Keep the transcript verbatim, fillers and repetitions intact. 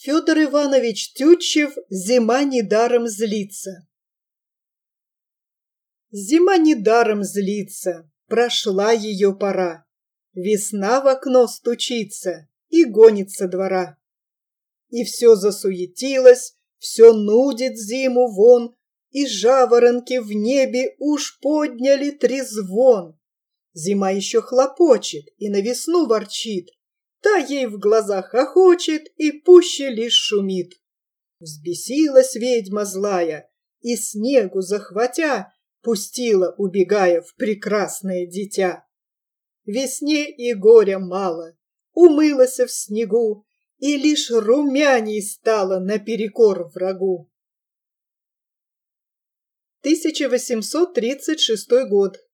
Федор Иванович Тютчев «Зима недаром злится». Зима недаром злится, прошла ее пора. Весна в окно стучится и гонит со двора. И все засуетилось, все нудит зиму вон, и жаворонки в небе уж подняли трезвон. Зима еще хлопочет и на весну ворчит, та ей в глазах охочет и пуще лишь шумит. Взбесилась ведьма злая и снегу захватя пустила, убегая в прекрасное дитя. Весне и горя мало, умылась в снегу и лишь румяней стала наперекор врагу. тысяча восемьсот тридцать шестой год.